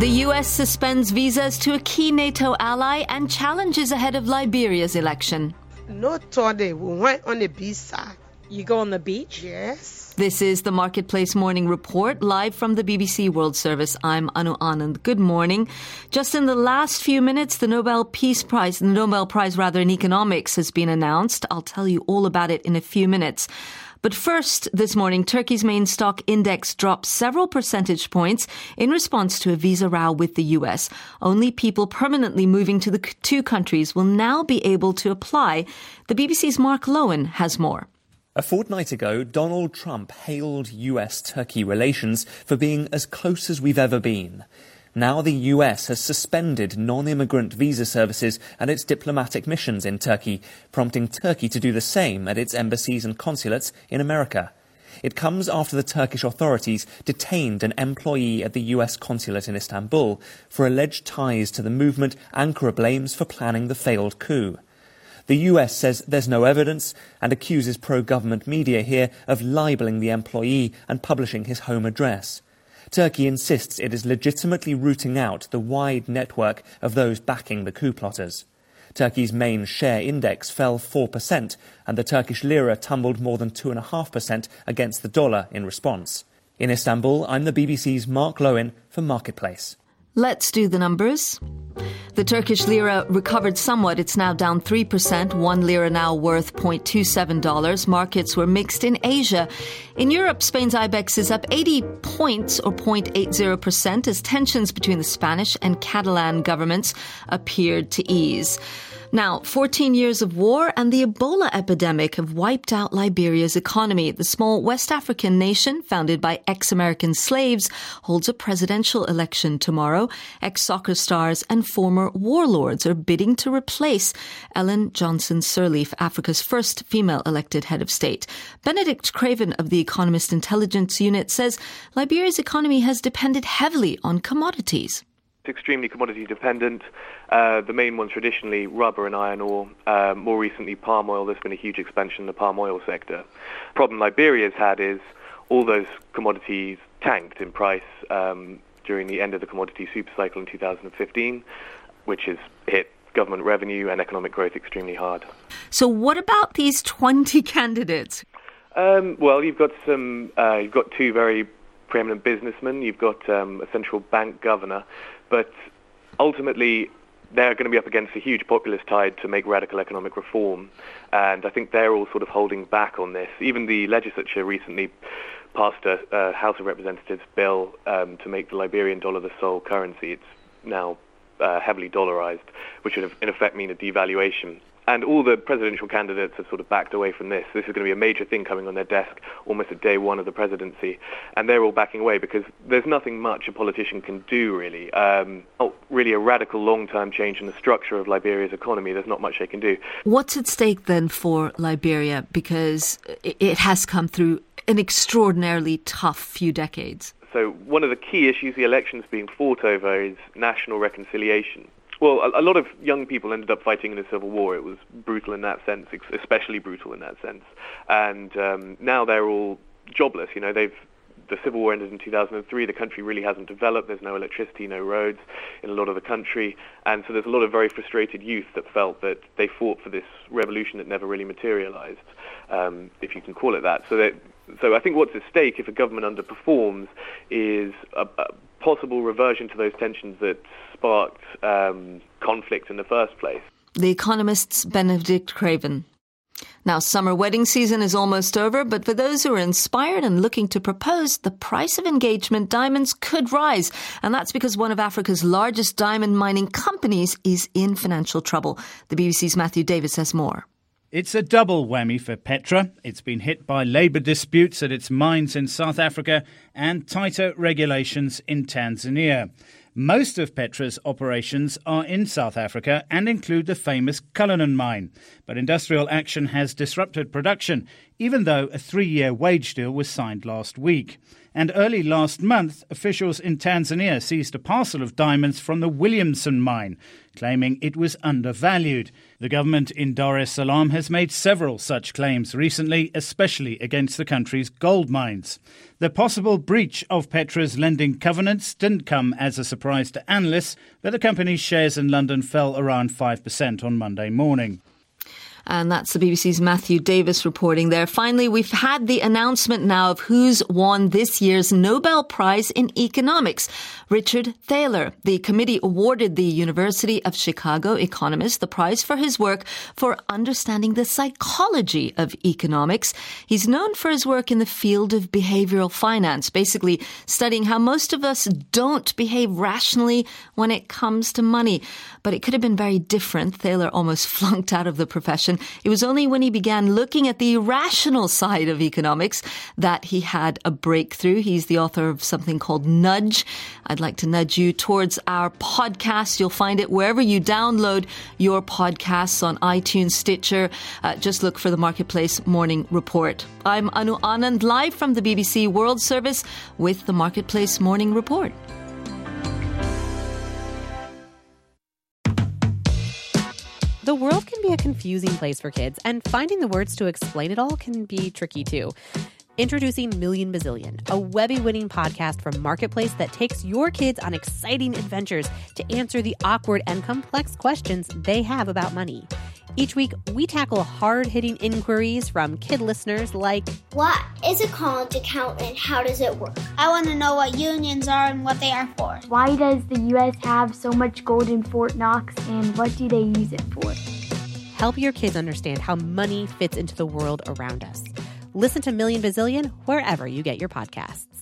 The US suspends visas to a key NATO ally and challenges ahead of Liberia's election. No today, we went on the beach side. You go on the beach? Yes. This is the Marketplace Morning Report, live from the BBC World Service. I'm Anu Anand. Good morning. Just in the last few minutes, the Nobel Prize in Economics has been announced. I'll tell you all about it in a few minutes. But first, this morning, Turkey's main stock index dropped several percentage points in response to a visa row with the US. Only people permanently moving to the two countries will now be able to apply. The BBC's Mark Lowen has more. A fortnight ago, Donald Trump hailed US-Turkey relations for being as close as we've ever been. Now the US has suspended non-immigrant visa services at its diplomatic missions in Turkey, prompting Turkey to do the same at its embassies and consulates in America. It comes after the Turkish authorities detained an employee at the US consulate in Istanbul for alleged ties to the movement Ankara blames for planning the failed coup. The US says there's no evidence and accuses pro-government media here of libelling the employee and publishing his home address. Turkey insists it is legitimately rooting out the wide network of those backing the coup plotters. Turkey's main share index fell 4% and the Turkish lira tumbled more than 2.5% against the dollar in response. In Istanbul, I'm the BBC's Mark Lowen for Marketplace. Let's do the numbers. The Turkish lira recovered somewhat. It's now down 3%. 1 lira now worth $0.27. Markets were mixed in Asia. In Europe, Spain's IBEX is up 80 points or 0.80% as tensions between the Spanish and Catalan governments appeared to ease. Now, 14 years of war and the Ebola epidemic have wiped out Liberia's economy. The small West African nation, founded by ex-American slaves, holds a presidential election tomorrow. Ex-soccer stars and former warlords are bidding to replace Ellen Johnson Sirleaf, Africa's first female elected head of state. Benedict Craven of the Economist Intelligence Unit says Liberia's economy has depended heavily on commodities. It's extremely commodity dependent. The main ones traditionally, rubber and iron ore. More recently, palm oil. There's been a huge expansion in the palm oil sector. The problem Liberia's had is all those commodities tanked in price during the end of the commodity supercycle in 2015, which has hit government revenue and economic growth extremely hard. So what about these 20 candidates? Well, you've got two very preeminent businessmen. You've got a central bank governor. But ultimately, they're going to be up against a huge populist tide to make radical economic reform. And I think they're all sort of holding back on this. Even the legislature recently passed a House of Representatives bill to make the Liberian dollar the sole currency. It's now heavily dollarized, which would in effect mean a devaluation. And all the presidential candidates have sort of backed away from this. This is going to be a major thing coming on their desk almost at day one of the presidency. And they're all backing away because there's nothing much a politician can do, really. Not really a radical long-term change in the structure of Liberia's economy. There's not much they can do. What's at stake then for Liberia? Because it has come through an extraordinarily tough few decades. So one of the key issues the election's being fought over is national reconciliation. Well, a lot of young people ended up fighting in a civil war. It was brutal in that sense, especially brutal in that sense. And now they're all jobless. You know, the civil war ended in 2003. The country really hasn't developed. There's no electricity, no roads in a lot of the country. And so there's a lot of very frustrated youth that felt that they fought for this revolution that never really materialized, if you can call it that. So I think what's at stake if a government underperforms is a possible reversion to those tensions that sparked conflict in the first place. The Economist's Benedict Craven. Now, summer wedding season is almost over, but for those who are inspired and looking to propose, the price of engagement diamonds could rise. And that's because one of Africa's largest diamond mining companies is in financial trouble. The BBC's Matthew Davis has more. It's a double whammy for Petra. It's been hit by labour disputes at its mines in South Africa and tighter regulations in Tanzania. Most of Petra's operations are in South Africa and include the famous Cullinan mine. But industrial action has disrupted production, even though a 3-year wage deal was signed last week. And early last month, officials in Tanzania seized a parcel of diamonds from the Williamson mine, claiming it was undervalued. The government in Dar es Salaam has made several such claims recently, especially against the country's gold mines. The possible breach of Petra's lending covenants didn't come as a surprise to analysts, but the company's shares in London fell around 5% on Monday morning. And that's the BBC's Matthew Davis reporting there. Finally, we've had the announcement now of who's won this year's Nobel Prize in Economics. Richard Thaler. The committee awarded the University of Chicago economist the prize for his work for understanding the psychology of economics. He's known for his work in the field of behavioral finance, basically studying how most of us don't behave rationally when it comes to money. But it could have been very different. Thaler almost flunked out of the profession. It was only when he began looking at the rational side of economics that he had a breakthrough. He's the author of something called Nudge. I'd like to nudge you towards our podcast. You'll find it wherever you download your podcasts, on iTunes, Stitcher. Just look for the Marketplace Morning Report. I'm Anu Anand, live from the BBC World Service with the Marketplace Morning Report. The world can be a confusing place for kids, and finding the words to explain it all can be tricky too. Introducing Million Bazillion, a Webby-winning podcast from Marketplace that takes your kids on exciting adventures to answer the awkward and complex questions they have about money. Each week, we tackle hard-hitting inquiries from kid listeners like, what is a college account and how does it work? I want to know what unions are and what they are for. Why does the U.S. have so much gold in Fort Knox, and what do they use it for? Help your kids understand how money fits into the world around us. Listen to Million Bazillion wherever you get your podcasts.